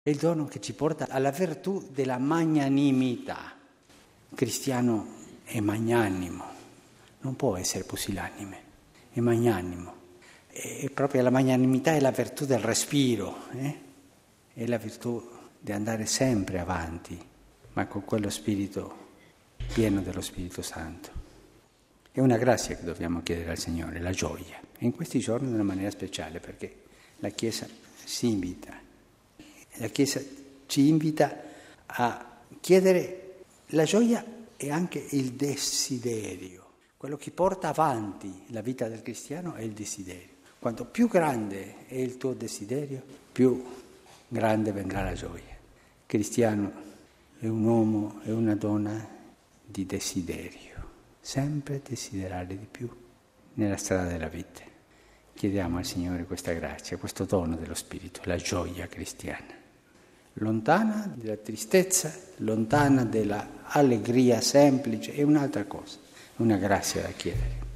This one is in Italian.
È il dono che ci porta alla virtù della magnanimità. Il cristiano è magnanimo, non può essere pusillanime, è magnanimo. E proprio la magnanimità è la virtù del respiro, è la virtù di andare sempre avanti, ma con quello spirito pieno dello Spirito Santo. È una grazia che dobbiamo chiedere al Signore, la gioia. E in questi giorni in una maniera speciale, perché la Chiesa si invita. La Chiesa ci invita a chiedere la gioia e anche il desiderio. Quello che porta avanti la vita del cristiano è il desiderio. Quanto più grande è il tuo desiderio, più grande vendrà la gioia. Il cristiano è un uomo e una donna di desiderio. Sempre desiderare di più nella strada della vita. Chiediamo al Signore questa grazia, questo dono dello Spirito, la gioia cristiana. Lontana dalla tristezza, lontana dalla allegria semplice, è un'altra cosa, una grazia da chiedere.